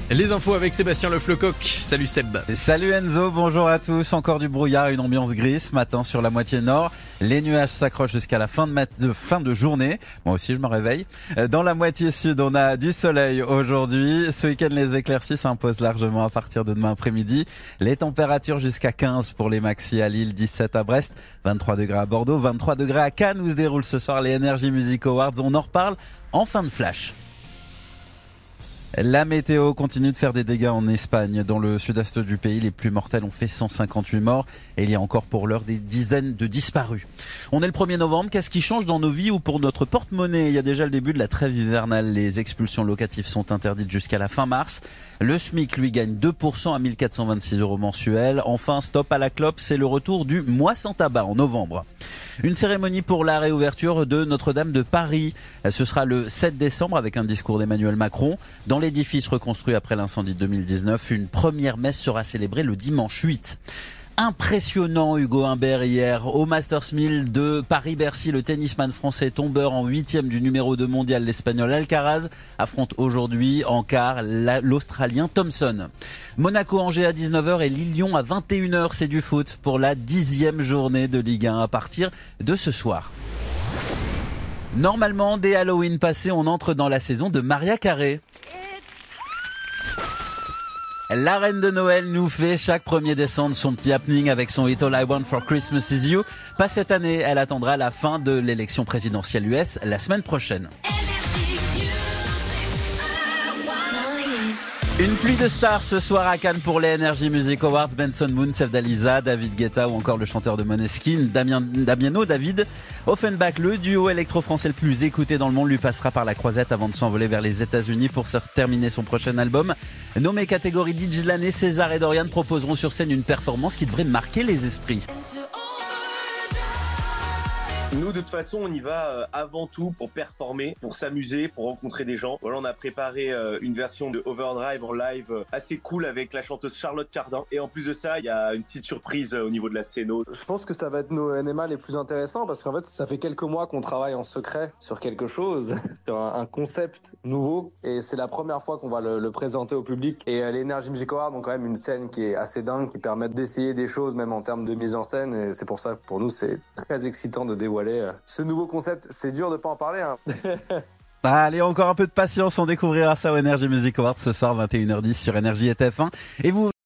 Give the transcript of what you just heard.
Les infos avec Sébastien Le Flocoq. Salut Seb. Salut Enzo, bonjour à tous. Encore du brouillard, une ambiance grise ce matin sur la moitié nord. Les nuages s'accrochent jusqu'à la fin de journée. Moi aussi je me réveille. Dans la moitié sud, on a du soleil aujourd'hui. Ce week-end, les éclaircies s'imposent largement à partir de demain après-midi. Les températures jusqu'à 15 pour les maxi à Lille, 17 à Brest, 23 degrés à Bordeaux, 23 degrés à Cannes où se déroulent ce soir les Energy Music Awards. On en reparle en fin de flash. La météo continue de faire des dégâts en Espagne. Dans le sud-est du pays, les plus mortels ont fait 158 morts et il y a encore pour l'heure des dizaines de disparus. On est le 1er novembre, qu'est-ce qui change dans nos vies ou pour notre porte-monnaie? Il y a déjà le début de la trêve hivernale. Les expulsions locatives sont interdites jusqu'à la fin mars. Le SMIC, lui, gagne 2% à 1426 € mensuels. Enfin, stop à la clope, c'est le retour du mois sans tabac en novembre. Une cérémonie pour la réouverture de Notre-Dame de Paris. Ce sera le 7 décembre avec un discours d'Emmanuel Macron. Dans l'édifice reconstruit après l'incendie de 2019, une première messe sera célébrée le dimanche 8. Impressionnant Hugo Humbert hier au Masters 1000 de Paris-Bercy. Le tennisman français tombeur en 8e du numéro 2 mondial, l'Espagnol Alcaraz, affronte aujourd'hui en quart l'Australien Thompson. Monaco-Angers à 19h et Lille-Lyon à 21h. C'est du foot pour la 10e journée de Ligue 1 à partir de ce soir. Normalement, dès Halloween passé, on entre dans la saison de Mariah Carey. La reine de Noël nous fait chaque 1er décembre son petit happening avec son hit All I Want for Christmas Is You. Pas cette année, elle attendra la fin de l'élection présidentielle US la semaine prochaine. Une pluie de stars ce soir à Cannes pour les Energy Music Awards. Benson Moon, Sevdaliza, David Guetta ou encore le chanteur de Måneskin, Damiano David. Offenbach, le duo électro-français le plus écouté dans le monde, lui passera par la croisette avant de s'envoler vers les États-Unis pour terminer son prochain album. Nommé catégorie DJ de l'année, César et Dorian proposeront sur scène une performance qui devrait marquer les esprits. Nous, de toute façon, on y va avant tout pour performer, pour s'amuser, pour rencontrer des gens. Voilà, on a préparé une version de Overdrive en live assez cool avec la chanteuse Charlotte Cardin. Et en plus de ça, il y a une petite surprise au niveau de la scéno. Je pense que ça va être nos NMA les plus intéressants parce qu'en fait, ça fait quelques mois qu'on travaille en secret sur quelque chose, sur un concept nouveau. Et c'est la première fois qu'on va le présenter au public. Et les Energy Music Awards ont quand même une scène qui est assez dingue, qui permet d'essayer des choses, même en termes de mise en scène. Et c'est pour ça que pour nous, c'est très excitant de dévoiler ce nouveau concept. C'est dur de pas en parler, hein. Allez, encore un peu de patience, on découvrira ça au Energy Music Awards ce soir 21h10 sur Énergie et TF1. Et vous